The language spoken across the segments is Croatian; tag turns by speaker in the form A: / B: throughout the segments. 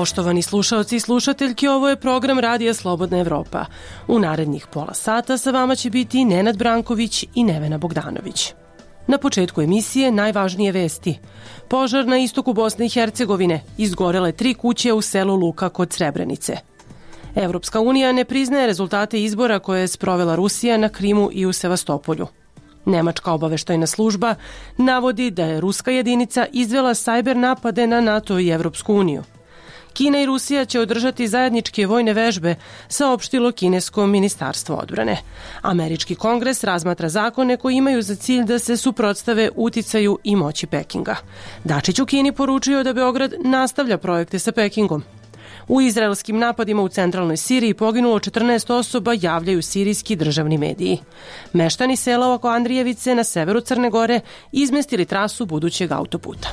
A: Poštovani slušaoci i slušateljke, ovo je program Radija Slobodna Evropa. U narednih pola sata sa vama će biti Nenad Branković i Nevena Bogdanović. Na početku emisije najvažnije vesti. Požar na istoku Bosne i Hercegovine, izgorele 3 kuće u selu Luka kod Srebrenice. Evropska unija ne priznaje rezultate izbora koje je sprovela Rusija na Krimu i u Sevastopolju. Nemačka obaveštajna služba navodi da je ruska jedinica izvela sajber napade na NATO i Evropsku uniju. Kina i Rusija će održati zajedničke vojne vežbe, saopštilo kinesko ministarstvo odbrane. Američki kongres razmatra zakone koji imaju za cilj da se suprotstave uticaju i moći Pekinga. Dačić u Kini poručio da Beograd nastavlja projekte sa Pekingom. U izraelskim napadima u centralnoj Siriji poginulo 14 osoba, javljaju sirijski državni mediji. Meštani sela oko Andrijevice na severu Crne Gore izmestili trasu budućeg autoputa.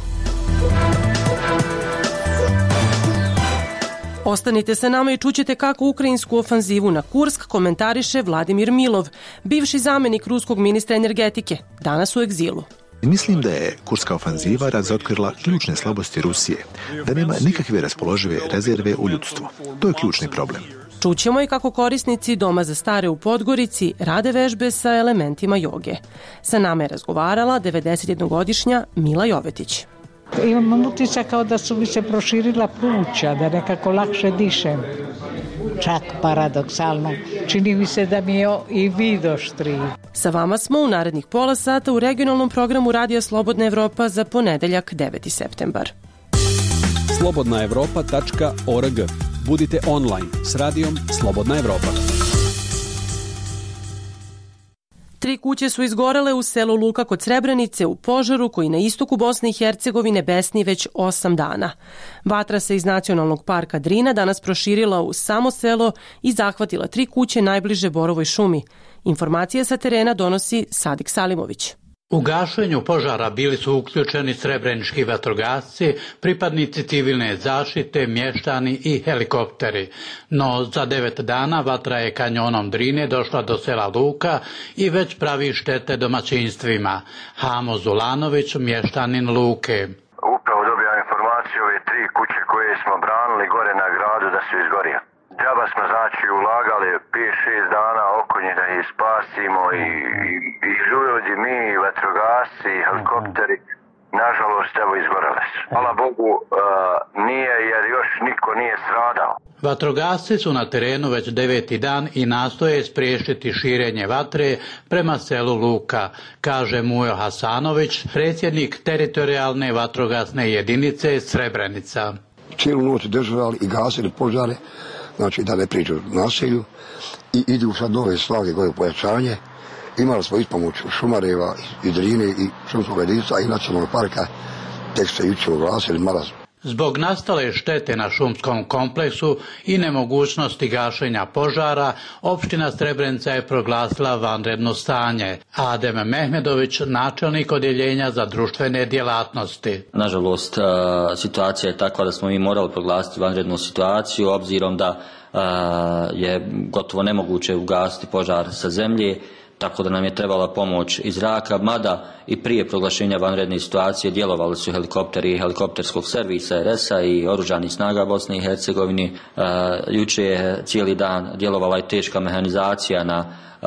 A: Ostanite sa nama i čućete kako ukrajinsku ofanzivu na Kursk komentariše Vladimir Milov, bivši zamenik ruskog ministra energetike, danas u egzilu.
B: Mislim da je kurska ofanziva razotkrila ključne slabosti Rusije, da nema nikakve raspoložive rezerve u ljudstvu. To je ključni problem.
A: Čućemo i kako korisnici Doma za stare u Podgorici rade vežbe sa elementima joge. Sa nama je razgovarala 91-godišnja Mila Jovetić.
C: Imam utisak kao da su mi se proširila pluća, da nekako lakše dišem. Čak paradoksalno, čini mi se da mi je i vid oštriji.
A: Sa vama smo u narednih pola sata u regionalnom programu Radija Slobodna Evropa za ponedeljak 9. septembar.
D: slobodnaevropa.org. Budite online s radijom Slobodna Evropa.
A: 3 kuće su izgorele u selu Luka kod Srebrenice u požaru koji na istoku Bosne i Hercegovine besni već 8 dana. Vatra se iz Nacionalnog parka Drina danas proširila u samo selo i zahvatila 3 kuće najbliže Borovoj šumi. Informacije sa terena donosi Sadik Salimović.
E: U gašenju požara bili su uključeni srebrenički vatrogasci, pripadnici civilne zaštite, mještani i helikopteri. No za 9 dana vatra je kanjonom Drine došla do sela Luka i već pravi štete domaćinstvima. Hamo Zulanović, mještanin Luke.
F: Upravo dobijam informaciju ove 3 kuće koje smo branili gore na gradu da su izgorio. Džaba smo znači ulagali 5-6 dana oko njih da ih spasimo i ljudi, mi, vatrogasci, helikopteri, nažalost evo izgorele su. Hvala Bogu nije jer još niko nije stradao.
E: Vatrogasci su na terenu već 9. dan i nastoje spriječiti širenje vatre prema selu Luka, kaže Mujo Hasanović, predsjednik teritorijalne vatrogasne jedinice Srebrenica.
G: Cijelu noć držali i gasili požare, znači da ne priđu naselju i idu sad nove snage koje pojačanje. Imali smo ispomoć Šumareva i Drine i šumskog jedinica i nacionalnog parka, tek se jučer oglasili malo.
E: Zbog nastale štete na šumskom kompleksu i nemogućnosti gašenja požara, opština Srebrenica je proglasila vanredno stanje. Adem Mehmedović, načelnik odjeljenja za društvene djelatnosti.
H: Nažalost, situacija je takva da smo mi morali proglasiti vanrednu situaciju, obzirom da je gotovo nemoguće ugasiti požar sa zemlje, tako da nam je trebala pomoć iz zraka, mada i prije proglašenja vanredne situacije djelovali su helikopteri helikopterskog servisa RS-a i oružanih snaga Bosne i Hercegovine. Jučer je cijeli dan djelovala i teška mehanizacija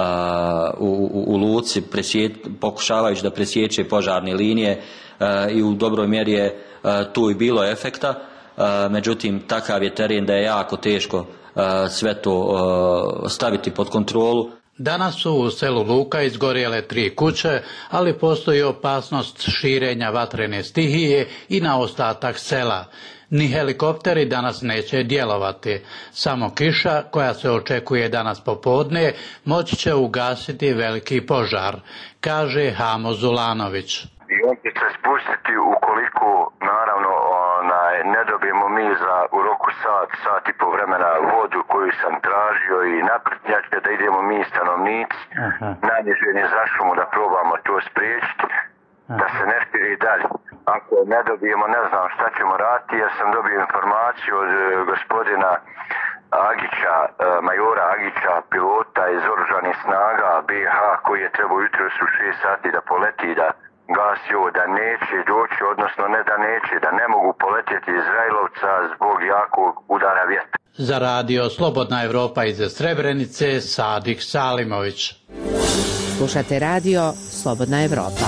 H: u Luci, pokušavajući da presječe požarne linije i u dobroj mjeri je tu i bilo efekta. Međutim, takav je teren da je jako teško sve to staviti pod kontrolu.
E: Danas su u selu Luka izgorjele 3 kuće, ali postoji opasnost širenja vatrene stihije i na ostatak sela. Ni helikopteri danas neće djelovati. Samo kiša, koja se očekuje danas popodne, moći će ugasiti veliki požar, kaže Hamo Zulanović.
F: I on će se spustiti ukoliko, naravno, ne dobijemo mi u roku sat i po vremena vodu koju sam tražio i naprtnjačke da idemo mi stanovnici, najniže za šumu da probamo to spriječiti, da se ne širi dalje. Ako ne dobijemo, ne znam šta ćemo raditi, jer sam dobio informaciju od gospodina Agića, majora Agića, pilota iz oružanih snaga BiH, koji je trebao jutros u 6 sati da poleti da glasi ovo da neće doći, odnosno ne da neće, da ne mogu poletjeti Izraelovca zbog jakog udara vjetra.
E: Za radio Slobodna Evropa iz Srebrenice, Sadik Salimović.
I: Slušate radio Slobodna Evropa.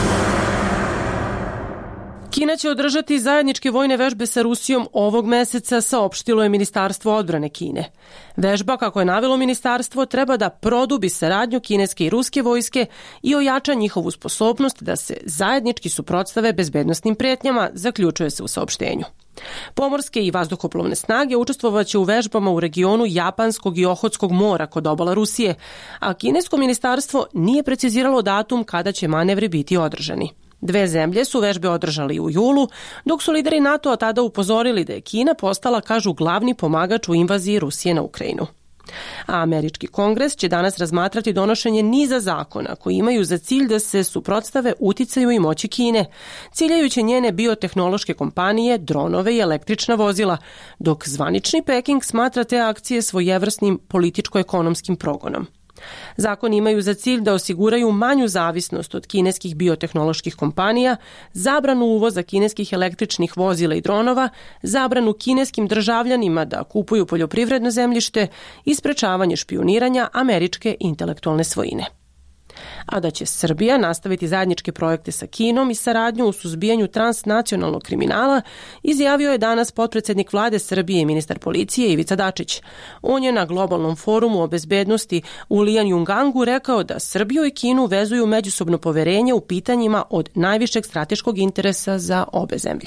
A: Kina će održati zajedničke vojne vežbe sa Rusijom ovog meseca, saopštilo je Ministarstvo odbrane Kine. Vežba, kako je navelo ministarstvo, treba da produbi saradnju kineske i ruske vojske i ojača njihovu sposobnost da se zajednički suprotstave bezbednosnim pretnjama, zaključuje se u saopštenju. Pomorske i vazduhoplovne snage učestvovaće u vežbama u regionu Japanskog i Ohotskog mora kod obala Rusije, a kinesko ministarstvo nije preciziralo datum kada će manevri biti održani. Dve zemlje su vežbe održali u julu, dok su lideri NATO-a tada upozorili da je Kina postala, kažu, glavni pomagač u invaziji Rusije na Ukrajinu. A američki kongres će danas razmatrati donošenje niza zakona koji imaju za cilj da se suprotstave uticaju i moći Kine, ciljajući njene biotehnološke kompanije, dronove i električna vozila, dok zvanični Peking smatra te akcije svojevrsnim političko-ekonomskim progonom. Zakoni imaju za cilj da osiguraju manju zavisnost od kineskih biotehnoloških kompanija, zabranu uvoza kineskih električnih vozila i dronova, zabranu kineskim državljanima da kupuju poljoprivredno zemljište i sprečavanje špijuniranja američke intelektualne svojine. A da će Srbija nastaviti zajedničke projekte sa Kinom i saradnju u suzbijanju transnacionalnog kriminala, izjavio je danas potpredsednik vlade Srbije i ministar policije Ivica Dačić. On je na globalnom forumu o bezbednosti u Lianjungangu rekao da Srbiju i Kinu vezuju međusobno poverenje u pitanjima od najvišeg strateškog interesa za obe zemlje.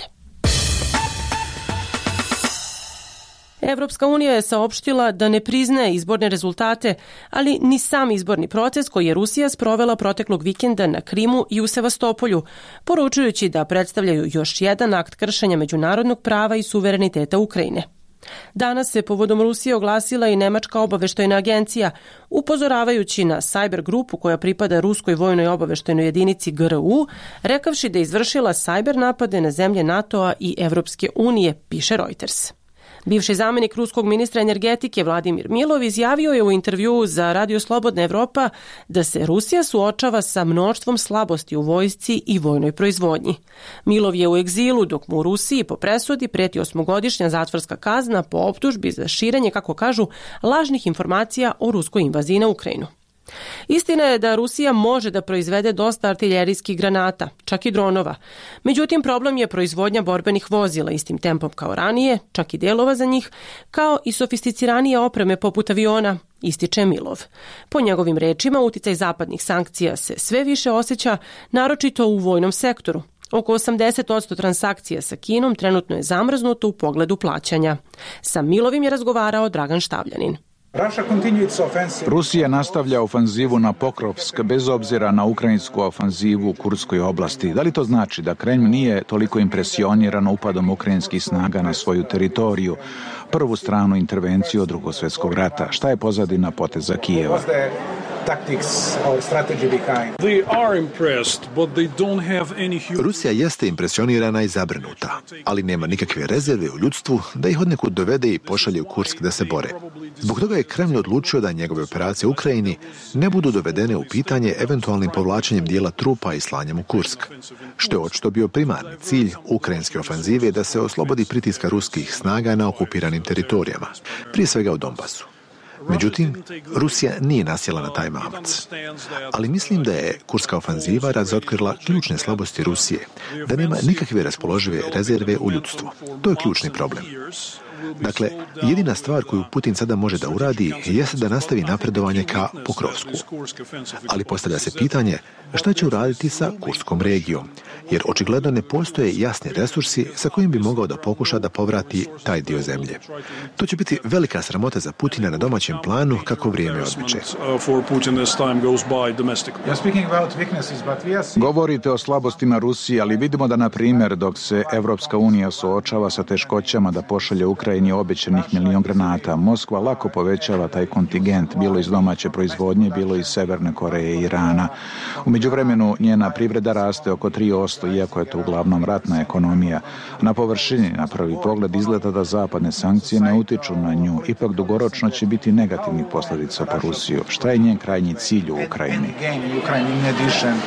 A: Evropska unija je saopštila da ne priznaje izborne rezultate, ali ni sam izborni proces koji je Rusija sprovela proteklog vikenda na Krimu i u Sevastopolju, poručujući da predstavljaju još jedan akt kršenja međunarodnog prava i suvereniteta Ukrajine. Danas se povodom Rusije oglasila i Nemačka obaveštajna agencija, upozoravajući na Cyber grupu koja pripada ruskoj vojnoj obaveštajnoj jedinici GRU, rekavši da je izvršila cyber napade na zemlje NATO-a i Evropske unije, piše Reuters. Bivši zamenik ruskog ministra energetike Vladimir Milov izjavio je u intervjuu za Radio Slobodna Evropa da se Rusija suočava sa mnoštvom slabosti u vojsci i vojnoj proizvodnji. Milov je u egzilu dok mu u Rusiji po presudi preti 8-godišnja zatvorska kazna po optužbi za širenje, kako kažu, lažnih informacija o ruskoj invaziji na Ukrajinu. Istina je da Rusija može da proizvede dosta artiljerijskih granata, čak i dronova. Međutim, problem je proizvodnja borbenih vozila istim tempom kao ranije, čak i delova za njih, kao i sofisticiranije opreme poput aviona, ističe Milov. Po njegovim rečima, uticaj zapadnih sankcija se sve više osjeća, naročito u vojnom sektoru. Oko 80% transakcija sa Kinom trenutno je zamrznuto u pogledu plaćanja. Sa Milovim je razgovarao Dragan Štavljanin.
J: Rusija nastavlja ofanzivu na Pokrovsk bez obzira na ukrajinsku ofanzivu u Kurskoj oblasti. Da li to znači da Kremlj nije toliko impresioniran upadom ukrajinskih snaga na svoju teritoriju, prvu stranu intervenciju od Drugog svjetskog rata? Šta je pozadina poteza Kijeva?
B: Rusija jeste impresionirana i zabrinuta, ali nema nikakve rezerve u ljudstvu da ih odnekud dovede i pošalje u Kursk da se bore. Zbog toga je Kremlj odlučio da njegove operacije u Ukrajini ne budu dovedene u pitanje eventualnim povlačenjem dijela trupa i slanjem u Kursk, što je očito bio primarni cilj ukrajinske ofanzive da se oslobodi pritiska ruskih snaga na okupiranim teritorijama, prije svega u Donbasu. Međutim, Rusija nije nasjela na taj mamac. Ali mislim da je kurska ofanziva razotkrila ključne slabosti Rusije, da nema nikakve raspoložive rezerve u ljudstvu. To je ključni problem. Dakle, jedina stvar koju Putin sada može da uradi jeste da nastavi napredovanje ka Pokrovsku. Ali postavlja se pitanje šta će uraditi sa Kurskom regijom, jer očigledno ne postoje jasni resursi sa kojim bi mogao da pokuša da povrati taj dio zemlje. To će biti velika sramota za Putina na domaćem planu kako vrijeme odmiče.
J: Govorite o slabostima Rusije, ali vidimo da, na primjer, dok se Evropska unija suočava sa teškoćama da pošalje Ukrajini obećanih 1 milion granata, Moskva lako povećava taj kontingent, bilo iz domaće proizvodnje, bilo iz Severne Koreje i Irana. U međuvremenu njena privreda raste oko 3%, iako je to uglavnom ratna ekonomija. Na površini, na prvi pogled, izgleda da zapadne sankcije ne utiču na nju. Ipak dugoročno će biti negativnih posljedica po Rusiju. Šta je njen krajnji cilj u Ukrajini?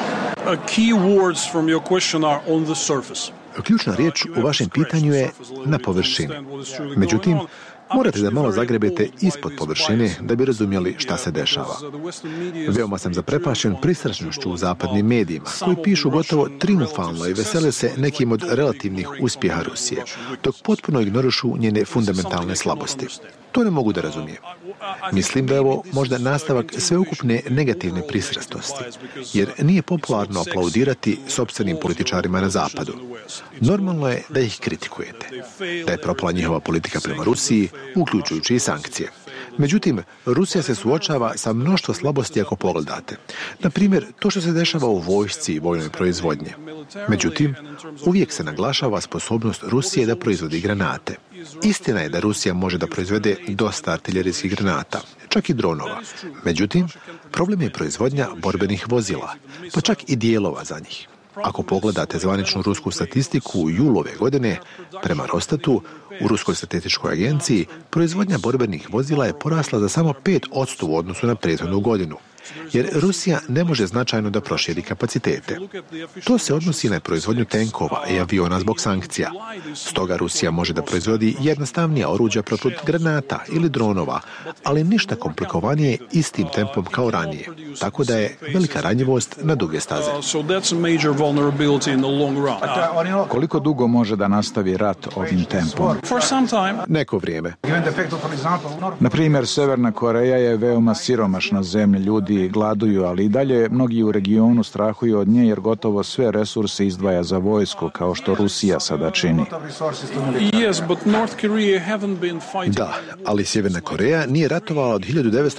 B: Ključna riječ u vašem pitanju je na površini. Međutim, morate da malo zagrebete ispod površine da bi razumjeli šta se dešava. Veoma sam zaprepašten pristrašnošću u zapadnim medijima, koji pišu gotovo triumfalno i vesele se nekim od relativnih uspjeha Rusije, dok potpuno ignorišu njene fundamentalne slabosti. To ne mogu da razumijem. Mislim da je ovo možda nastavak sveukupne negativne pristrasnosti, jer nije popularno aplaudirati sopstvenim političarima na zapadu. Normalno je da ih kritikujete, da je propala njihova politika prema Rusiji, uključujući i sankcije. Međutim, Rusija se suočava sa mnoštvo slabosti ako pogledate. Na primjer, to što se dešava u vojsci i vojnoj proizvodnji. Međutim, uvijek se naglašava sposobnost Rusije da proizvodi granate. Istina je da Rusija može da proizvede dosta artiljerijskih granata, čak i dronova. Međutim, problem je proizvodnja borbenih vozila, pa čak i dijelova za njih. Ako pogledate zvaničnu rusku statistiku u julu ove godine, prema Rostatu, u Ruskoj statističkoj agenciji, proizvodnja borbenih vozila je porasla za samo 5% u odnosu na prethodnu godinu, jer Rusija ne može značajno da proširi kapacitete. To se odnosi na proizvodnju tenkova i aviona zbog sankcija. Stoga Rusija može da proizvodi jednostavnija oruđa protiv granata ili dronova, ali ništa komplikovanije istim tempom kao ranije. Tako da je velika ranjivost na duge staze.
J: Koliko dugo može da nastavi rat ovim tempom?
B: Neko vrijeme.
J: Na primjer, Severna Koreja je veoma siromašna zemlja, ljudi gladuju, ali i dalje mnogi u regionu strahuju od nje jer gotovo sve resurse izdvaja za vojsku, kao što Rusija sada čini.
B: Da, ali Sjeverna Koreja nije ratovala od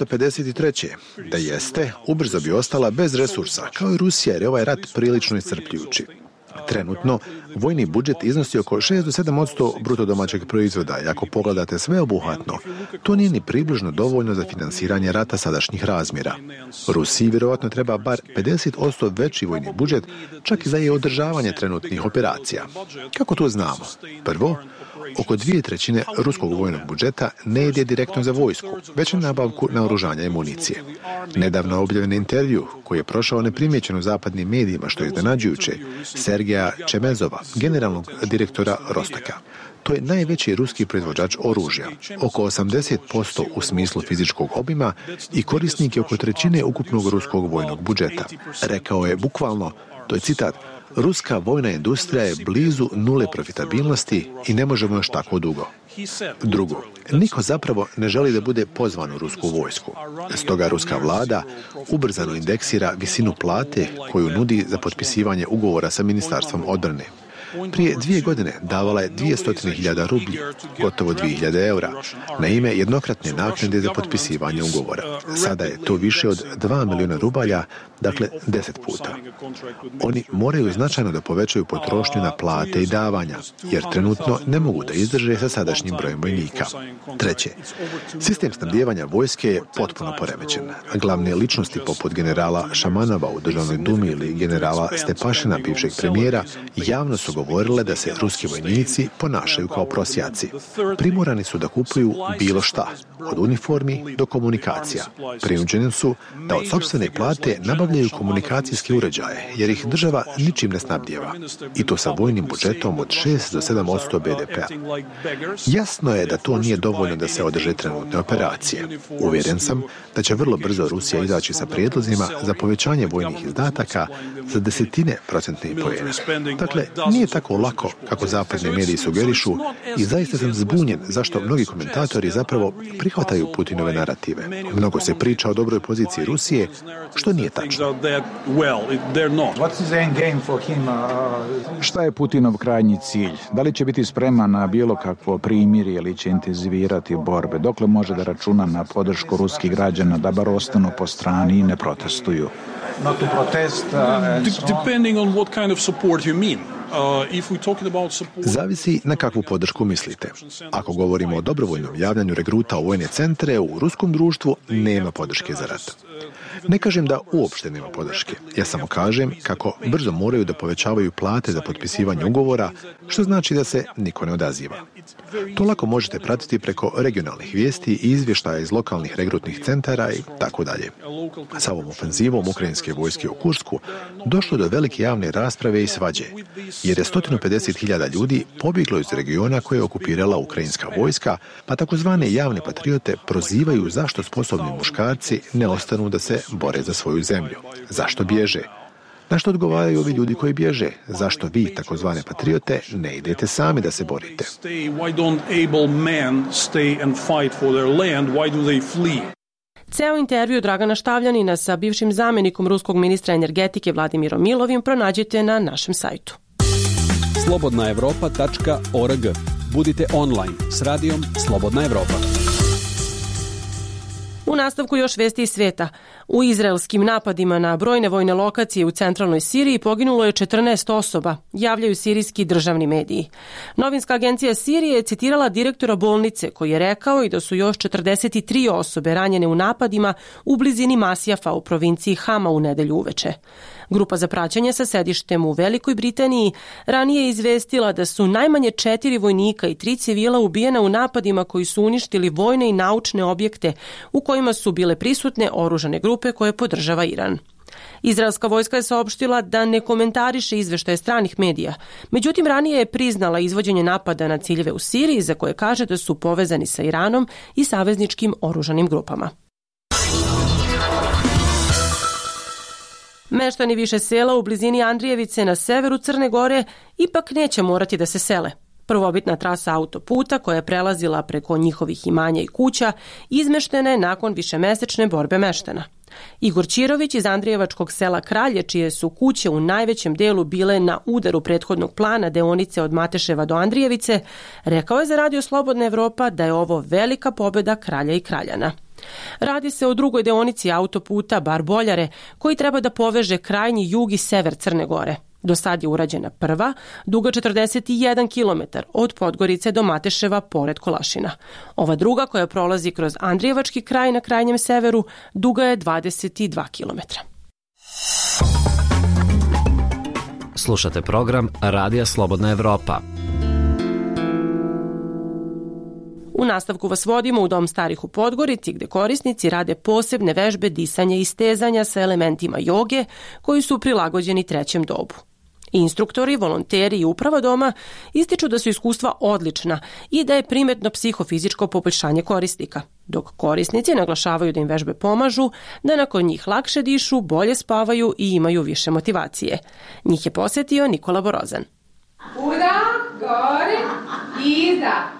B: 1953. Da jeste, ubrzo bi ostala bez resursa, kao i Rusija, jer je ovaj rat prilično iscrpljujući. Trenutno, vojni budžet iznosi oko 6 do 7% bruto domaćeg proizvoda i ako pogledate sveobuhvatno, to nije ni približno dovoljno za finansiranje rata sadašnjih razmjera. Rusiji vjerovatno treba bar 50% veći vojni budžet, čak i za je održavanje trenutnih operacija. Kako to znamo? Prvo, oko 2/3 ruskog vojnog budžeta ne ide direktno za vojsku, već na nabavku naoružanja i municije. Nedavno objavljen intervju, koji je prošao neprimjećen u zapadnim medijima, što je iznenađujuće, Sergeja Čemezova, generalnog direktora Rostaka. To je najveći ruski proizvođač oružja, oko 80% u smislu fizičkog obima i korisnik je oko 1/3 ukupnog ruskog vojnog budžeta. Rekao je bukvalno, to je citat, ruska vojna industrija je blizu nule profitabilnosti i ne možemo još tako dugo. Drugo, niko zapravo ne želi da bude pozvan u rusku vojsku. Stoga ruska vlada ubrzano indeksira visinu plate koju nudi za potpisivanje ugovora sa Ministarstvom odbrane. Prije 2 godine davala je 200.000 rublji, gotovo 2.000 eura, na ime jednokratne naknade za potpisivanje ugovora. Sada je to više od 2 milijuna rubalja, dakle 10 puta. Oni moraju značajno da povećaju potrošnju na plate i davanja, jer trenutno ne mogu da izdrže sa sadašnjim brojem vojnika. Treće, sistem snabdijevanja vojske je potpuno poremećen. Glavne ličnosti poput generala Šamanova u Državnoj dumi ili generala Stepašina, bivšeg premijera, javno su govorile da se ruski vojnici ponašaju kao prosjaci. Primorani su da kupuju bilo šta, od uniformi do komunikacija. Prinuđeni su da od sopstvene plate nabavljaju komunikacijske uređaje, jer ih država ničim ne snabdijeva. I to sa vojnim budžetom od 6 do 7% BDP-a. Jasno je da to nije dovoljno da se održe trenutne operacije. Uvjeren sam da će vrlo brzo Rusija izaći sa prijedlozima za povećanje vojnih izdataka za 10% poena. Dakle, nije tako lako kako zapadni mediji sugerišu i zaista sam zbunjen zašto mnogi komentatori zapravo prihvataju Putinove narative. Mnogo se priča o dobroj poziciji Rusije, što nije tačno.
J: Šta je Putinov krajnji cilj? Da li će biti spreman na bilo kakvo primirje ili će intenzivirati borbe? Dokle može da računa na podršku ruskih građana da bar ostanu po strani i ne protestuju?
B: Zavisi na kakvu podršku mislite. Ako govorimo o dobrovoljnom javljanju regruta u vojne centre, u ruskom društvu nema podrške za rat. Ne kažem da uopšte nema podrške. Ja samo kažem kako brzo moraju da povećavaju plate za potpisivanje ugovora, što znači da se niko ne odaziva. To lako možete pratiti preko regionalnih vijesti i izvještaja iz lokalnih regrutnih centara i tako dalje. Sa ovom ofenzivom ukrajinske vojske u Kursku došlo do velike javne rasprave i svađe, jer je 150.000 ljudi pobjeglo iz regiona koje je okupirala ukrajinska vojska, pa takozvane javne patriote prozivaju zašto sposobni muškarci ne ostanu da se bore za svoju zemlju. Zašto bježe? Na što odgovaraju ovi ljudi koji bježe? Zašto vi, takozvane patriote, ne idete sami da se borite?
A: Ceo intervju Dragana Štavljanina sa bivšim zamjenikom ruskog ministra energetike Vladimirom Milovim pronađete na našem sajtu.
D: slobodnaevropa.org. Budite online s radijom Slobodna Evropa.
A: U nastavku još vesti iz svijeta. U izraelskim napadima na brojne vojne lokacije u centralnoj Siriji poginulo je 14 osoba, javljaju sirijski državni mediji. Novinska agencija Sirije je citirala direktora bolnice koji je rekao i da su još 43 osobe ranjene u napadima u blizini Masjafa u provinciji Hama u nedelju uveče. Grupa za praćenje sa sedištem u Velikoj Britaniji ranije je izvestila da su najmanje 4 vojnika i 3 civila ubijena u napadima koji su uništili vojne i naučne objekte u kojima su bile prisutne oružane grupe koje podržava Iran. Izraelska vojska je saopštila da ne komentariše izveštaje stranih medija, međutim ranije je priznala izvođenje napada na ciljeve u Siriji za koje kaže da su povezani sa Iranom i savezničkim oružanim grupama. Meštani više sela u blizini Andrijevice na severu Crne Gore ipak neće morati da se sele. Prvobitna trasa autoputa koja je prelazila preko njihovih imanja i kuća izmeštena je nakon višemesečne borbe meštana. Igor Ćirović iz Andrijevačkog sela Kralje, čije su kuće u najvećem delu bile na udaru prethodnog plana deonice od Mateševa do Andrijevice, rekao je za Radio Slobodna Evropa da je ovo velika pobjeda Kralja i Kraljana. Radi se o drugoj deonici autoputa Bar-Boljare koji treba da poveže krajnji jug i sever Crne Gore. Do sad je urađena prva, duga 41 km od Podgorice do Mateševa pored Kolašina. Ova druga koja prolazi kroz Andrijevački kraj na krajnjem severu duga je 22 km.
K: Slušate program Radija Slobodna Evropa.
A: U nastavku vas vodimo u Dom starih u Podgorici gdje korisnici rade posebne vežbe disanja i stezanja sa elementima joge koji su prilagođeni trećem dobu. Instruktori, volonteri i uprava doma ističu da su iskustva odlična i da je primetno psihofizičko poboljšanje korisnika, dok korisnici naglašavaju da im vežbe pomažu, da nakon njih lakše dišu, bolje spavaju i imaju više motivacije. Njih je posjetio Nikola Borozan.
L: Uda, gore, iza.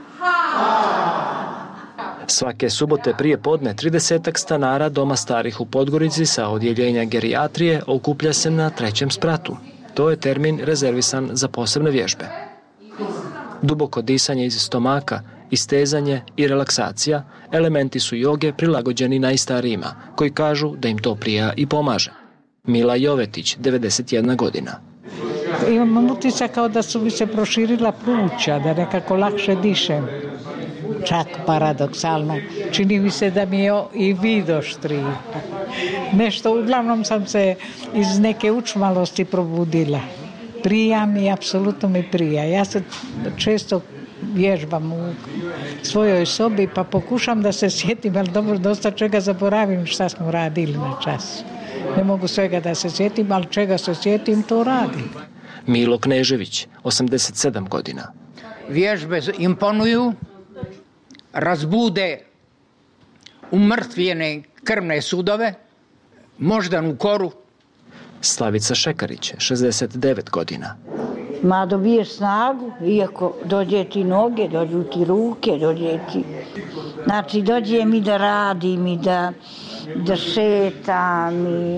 M: Svake subote prije podne 30 stanara Doma starih u Podgorici sa odjeljenja gerijatrije okuplja se na trećem spratu. To je termin rezervisan za posebne vježbe. Duboko disanje iz stomaka, istezanje i relaksacija elementi su joge prilagođeni najstarijima, koji kažu da im to prija i pomaže. Mila Jovetić, 91 godina.
C: Imam utisak kao da su mi se proširila pluća, da nekako lakše dišem. Čak paradoksalno. Čini mi se da mi je i vid oštriji. Nešto, uglavnom sam se iz neke učmalosti probudila. Prija mi, apsolutno mi prija. Ja se često vježbam u svojoj sobi pa pokušam da se sjetim, ali dobro, dosta čega zaboravim šta smo radili na čas. Ne mogu svega da se sjetim, ali čega se sjetim, to radim.
M: Milo Knežević, 87 godina.
N: Vježbe imponuju, razbude umrtvljene krvne sudove, moždanu koru.
M: Slavica Šekarić, 69 godina.
O: Ma dobiješ snagu, iako dođe ti noge, dođu ti ruke, dođe ti... Znači, dođe mi da radim i da šetam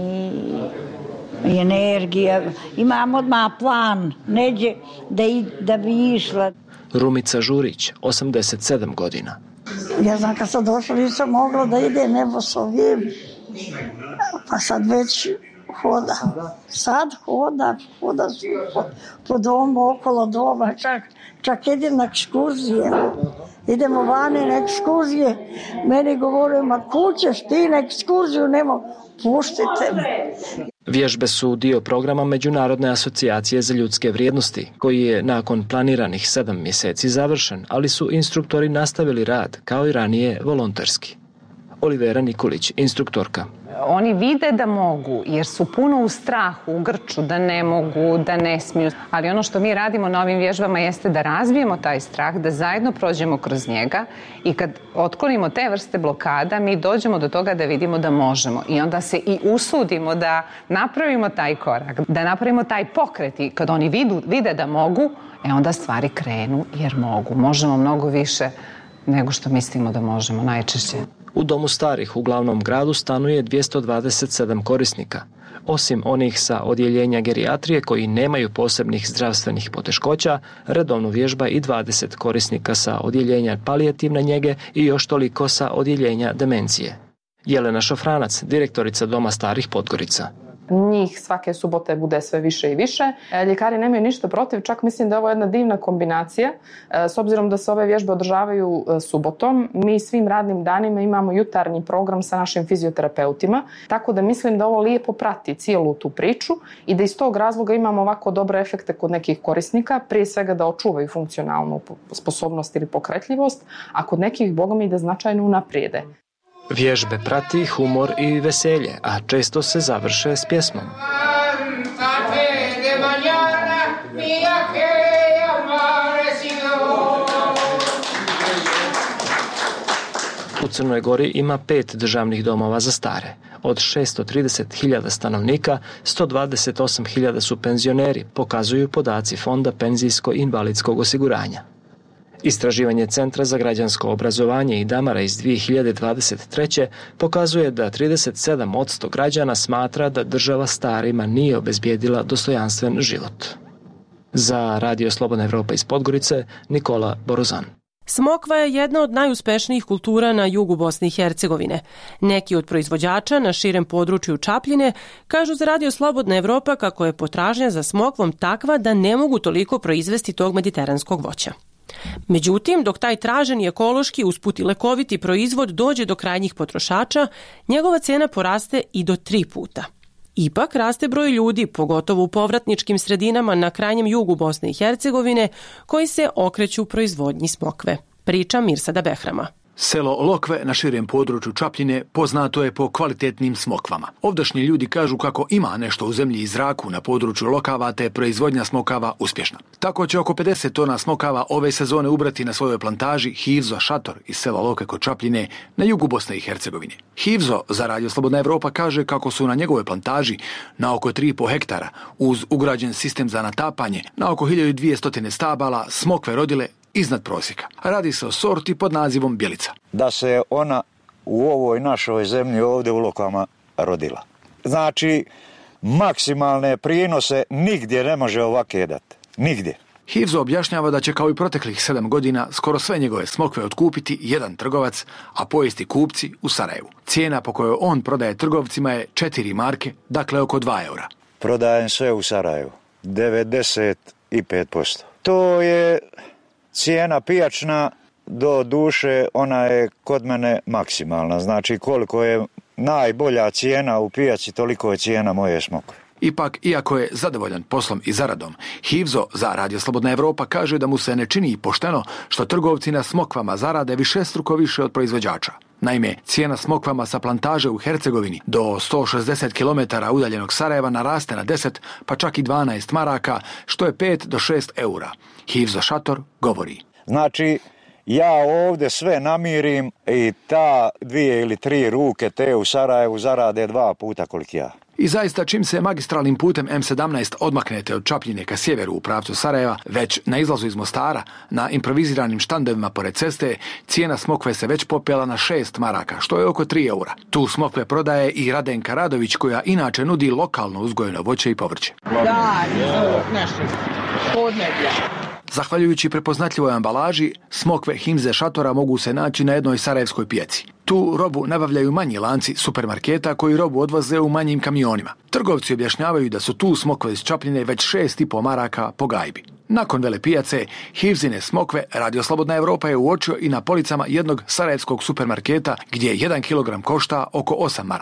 O: i energija. Imam odmah plan, neđe da bi išla.
M: Rumica Žurić, 87 godina.
P: Ja znam kad sam došla nisam mogla da ide nebo s ovim, pa sad već hoda. Sad hoda po domu, okolo doma, čak idem na ekskurzije. Idemo vani na ekskurzije, meni govore, ma kućeš ti na ekskurziju, nemo, puštite me.
M: Vježbe su dio programa Međunarodne asocijacije za ljudske vrijednosti, koji je nakon planiranih 7 mjeseci završen, ali su instruktori nastavili rad, kao i ranije, volonterski. Olivera Nikolić, instruktorka.
Q: Oni vide da mogu, jer su puno u strahu, u grču, da ne mogu, da ne smiju. Ali ono što mi radimo na ovim vježbama jeste da razbijemo taj strah, da zajedno prođemo kroz njega i kad otklonimo te vrste blokada, mi dođemo do toga da vidimo da možemo. I onda se i usudimo da napravimo taj korak, da napravimo taj pokret i kad oni vide da mogu, onda stvari krenu jer mogu. Možemo mnogo više nego što mislimo da možemo najčešće.
M: U domu starih u glavnom gradu stanuje 227 korisnika. Osim onih sa odjeljenja gerijatrije koji nemaju posebnih zdravstvenih poteškoća, redovno vježba i 20 korisnika sa odjeljenja palijativne njege i još toliko sa odjeljenja demencije. Jelena Šofranac, direktorica Doma starih Podgorica.
R: Njih svake subote bude sve više i više. Ljekari nemaju ništa protiv, čak mislim da je ovo jedna divna kombinacija. S obzirom da se ove vježbe održavaju subotom, mi svim radnim danima imamo jutarnji program sa našim fizioterapeutima, tako da mislim da ovo lijepo prati cijelu tu priču i da iz tog razloga imamo ovako dobre efekte kod nekih korisnika, prije svega da očuvaju funkcionalnu sposobnost ili pokretljivost, a kod nekih, boga mi, da značajno unaprijede.
M: Vježbe prati humor i veselje, a često se završe s pjesmom. U Crnoj Gori ima 5 državnih domova za stare. Od 630.000 stanovnika, 128.000 su penzioneri, pokazuju podaci Fonda penzijsko-invalidskog osiguranja. Istraživanje Centra za građansko obrazovanje i Damara iz 2023. pokazuje da 37% građana smatra da država starima nije obezbijedila dostojanstven život. Za Radio Slobodna Evropa iz Podgorice, Nikola Borozan.
A: Smokva je jedna od najuspešnijih kultura na jugu Bosne i Hercegovine. Neki od proizvođača na širem području Čapljine kažu za Radio Slobodna Evropa kako je potražnja za smokvom takva da ne mogu toliko proizvesti tog mediteranskog voća. Međutim, dok taj traženi ekološki usput i lekoviti proizvod dođe do krajnjih potrošača, njegova cena poraste i do 3 puta. Ipak raste broj ljudi, pogotovo u povratničkim sredinama na krajnjem jugu Bosne i Hercegovine, koji se okreću proizvodnji smokve. Priča Mirsada Behrama.
S: Selo Lokve na širem području Čapljine poznato je po kvalitetnim smokvama. Ovdašnji ljudi kažu kako ima nešto u zemlji i zraku na području Lokava, te je proizvodnja smokava uspješna. Tako će oko 50 tona smokava ove sezone ubrati na svojoj plantaži Hivzo Šator iz sela Lokve kod Čapljine na jugu Bosne i Hercegovine. Hivzo za Radio Slobodna Evropa kaže kako su na njegovoj plantaži na oko 3,5 hektara uz ugrađen sistem za natapanje na oko 1200 stabala smokve rodile iznad prosjeka. Radi se o sorti pod nazivom Bjelica.
T: Da se ona u ovoj našoj zemlji ovdje u Lokvama rodila. Znači, maksimalne prinose nigdje ne može ovake dati. Nigdje.
S: Hivzo objašnjava da će kao i proteklih 7 godina skoro sve njegove smokve otkupiti jedan trgovac, a pojesti kupci u Sarajevu. Cijena po kojoj on prodaje trgovcima je 4 marke, dakle oko 2 eura.
T: Prodajem sve u Sarajevu. 95%. To je cijena pijačna, do duše ona je kod mene maksimalna. Znači koliko je najbolja cijena u pijaci, toliko je cijena moje smokve.
S: Ipak, iako je zadovoljan poslom i zaradom, Hivzo za Radio Slobodna Evropa kaže da mu se ne čini pošteno što trgovci na smokvama zarade višestruko više od proizvođača. Naime, cijena smokvama sa plantaže u Hercegovini do 160 km udaljenog Sarajeva naraste na 10 pa čak i 12 maraka, što je 5 do 6 eura. Hivzo Šator govori.
T: Znači, ja ovdje sve namirim i ta 2 ili 3 ruke te u Sarajevu zarade 2 puta koliko ja.
S: I zaista čim se magistralnim putem M17 odmaknete od Čapljine ka sjeveru u pravcu Sarajeva, već na izlazu iz Mostara, na improviziranim štandovima pored ceste, cijena smokve se već popela na 6 maraka, što je oko 3 eura. Tu smokve prodaje i Radenka Radović, koja inače nudi lokalno uzgojeno voće i povrće.
N: Da, našeg podneblja.
S: Zahvaljujući prepoznatljivoj ambalaži, smokve Himze Šatora mogu se naći na jednoj sarajevskoj pijaci. Tu robu nabavljaju manji lanci supermarketa koji robu odvoze u manjim kamionima. Trgovci objašnjavaju da su tu smokve iz Čapljine već 6,5 maraka po gajbi. Nakon vele pijace, Hivzine smokve Radio Slobodna Evropa je uočio i na policama jednog sarajevskog supermarketa gdje 1 kilogram košta oko 8 maraka.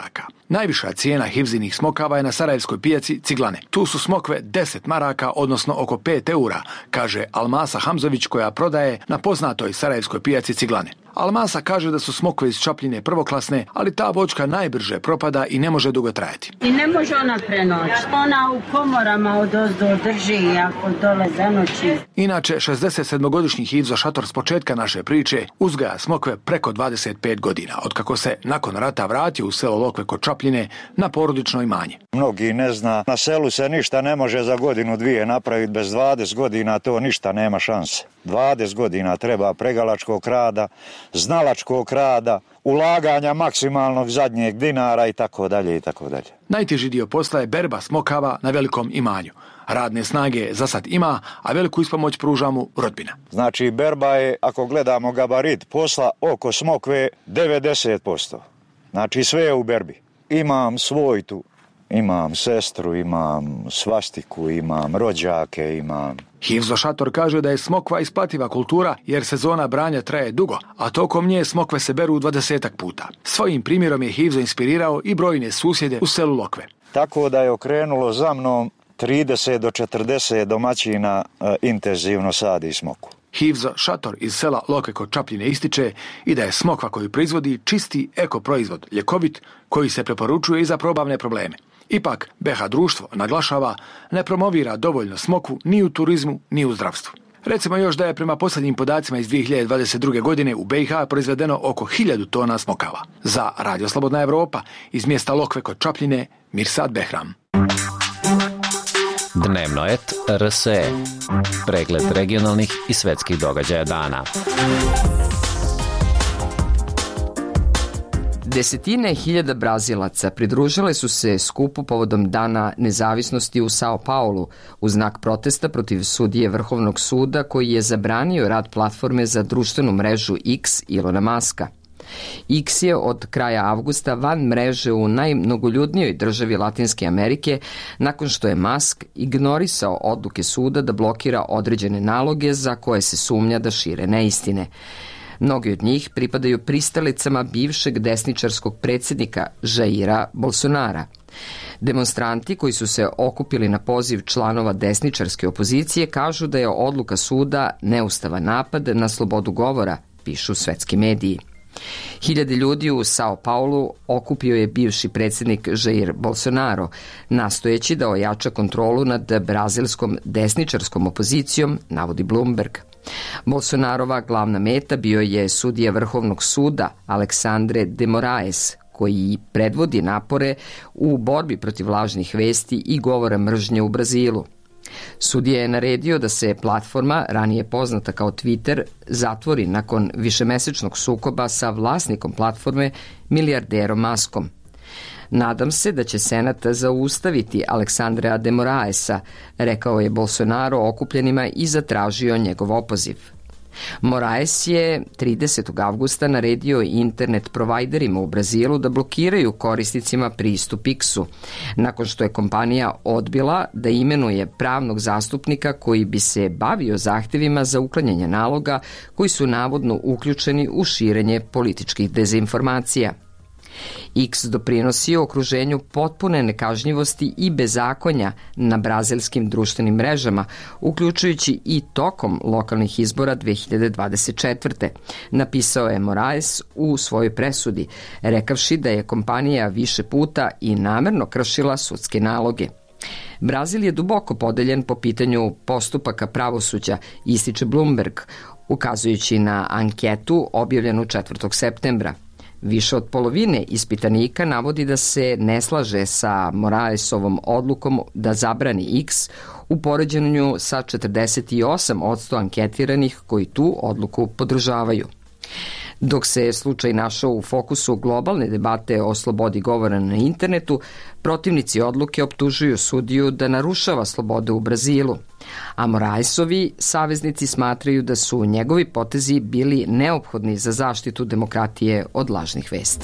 S: Najviša cijena hivzinih smokava je na sarajevskoj pijaci Ciglane. Tu su smokve 10 maraka, odnosno oko 5 eura, kaže Almasa Hamzović koja prodaje na poznatoj sarajevskoj pijaci Ciglane. Almasa kaže da su smokve iz Čapljine prvoklasne, ali ta voćka najbrže propada i ne može dugo trajati.
U: I ne može ona prenoći. Ona u komorama odozdo drži ako dole zanoći.
S: Inače, 67-godišnji Hivzo Šator s početka naše priče uzgaja smokve preko 25 godina, otkako se nakon rata vratio u selo Lokve kod Čapljine na porodično imanje.
T: Mnogi ne zna, na selu se ništa ne može za godinu dvije napraviti, bez 20 godina to ništa nema šanse. 20 godina treba pregalačkog rada, znalačkog rada, ulaganja maksimalnog zadnjeg dinara i tako dalje i tako dalje.
S: Najteži dio posla je berba smokava na velikom imanju. Radne snage za sad ima, a veliku ispomoć pruža mu rodbina.
T: Znači berba je, ako gledamo gabarit posla, oko smokve 90%. Znači sve je u berbi. Imam svojtu, imam sestru, imam svastiku, imam rođake, imam...
S: Hivzo Šator kaže da je smokva isplativa kultura jer sezona branja traje dugo, a tokom nje smokve se beru 20 puta. Svojim primjerom je Hivzo inspirirao i brojne susjede u selu Lokve.
T: Tako da je okrenulo za mnom 30 do 40 domaćina intenzivno sadi smoku.
S: Hivzo Šator iz sela Lokve kod Čapljine ističe i da je smokva koju proizvodi čisti eko proizvod, ljekovit, koji se preporučuje i za probavne probleme. Ipak, BH društvo naglašava ne promovira dovoljno smokvu ni u turizmu ni u zdravstvu. Recimo još da je prema posljednjim podacima iz 2022. godine u BiH proizvedeno oko 1000 tona smokava. Za Radio Slobodna Evropa iz mjesta Lokve kod Čapljine, Mirsad Behram.
K: Dnevno et RSE. Pregled regionalnih i svetskih događaja dana.
V: Desetine hiljada Brazilaca pridružile su se skupu povodom Dana nezavisnosti u Sao Paulu u znak protesta protiv sudije Vrhovnog suda koji je zabranio rad platforme za društvenu mrežu X Ilona Maska. X je od kraja avgusta van mreže u najmnogoljudnijoj državi Latinske Amerike nakon što je Musk ignorisao odluke suda da blokira određene naloge za koje se sumnja da šire neistine. Mnogi od njih pripadaju pristalicama bivšeg desničarskog predsjednika Jaira Bolsonara. Demonstranti koji su se okupili na poziv članova desničarske opozicije kažu da je odluka suda neustavan napad na slobodu govora, pišu svetski mediji. Hiljade ljudi u Sao Paulu okupio je bivši predsjednik Jair Bolsonaro, nastojeći da ojača kontrolu nad brazilskom desničarskom opozicijom, navodi Bloomberg. Bolsonarova glavna meta bio je sudija Vrhovnog suda Alexandre de Moraes, koji predvodi napore u borbi protiv lažnih vesti i govora mržnje u Brazilu. Sudija je naredio da se platforma, ranije poznata kao Twitter, zatvori nakon višemesečnog sukoba sa vlasnikom platforme, milijarderom Muskom. Nadam se da će Senat zaustaviti Alexandrea de Moraesa, rekao je Bolsonaro okupljenima i zatražio njegov opoziv. Moraes je 30. avgusta naredio internet provajderima u Brazilu da blokiraju korisnicima pristup X-u, nakon što je kompanija odbila da imenuje pravnog zastupnika koji bi se bavio zahtjevima za uklanjanje naloga koji su navodno uključeni u širenje političkih dezinformacija. X doprinosi okruženju potpune nekažnjivosti i bezakonja na brazilskim društvenim mrežama, uključujući i tokom lokalnih izbora 2024. Napisao je Moraes u svojoj presudi, rekavši da je kompanija više puta i namerno kršila sudske naloge. Brazil je duboko podeljen po pitanju postupaka pravosuđa, ističe Bloomberg, ukazujući na anketu objavljenu 4. septembra. Više od polovine ispitanika navodi da se ne slaže sa Moraesovom odlukom da zabrani X u poređenju sa 48% anketiranih koji tu odluku podržavaju. Dok se slučaj našao u fokusu globalne debate o slobodi govora na internetu, protivnici odluke optužuju sudiju da narušava slobodu u Brazilu, a Moraesovi saveznici smatraju da su njegovi potezi bili neophodni za zaštitu demokratije od lažnih vesti.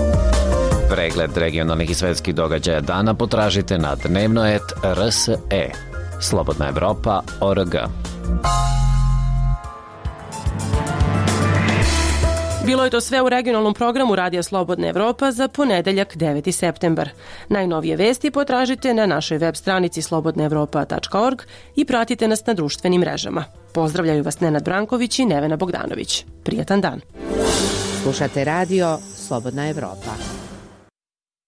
K: Pregled regionalnih i svetskih događaja dana potražite na dnevnoet.rse. Slobodna Evropa.org.
A: Bilo je to sve u regionalnom programu Radija Slobodna Evropa za ponedeljak 9. septembar. Najnovije vesti potražite na našoj web stranici slobodnaevropa.org i pratite nas na društvenim mrežama. Pozdravljaju vas Nenad Branković i Nevena Bogdanović. Prijatan dan.
I: Slušate radio Slobodna Evropa.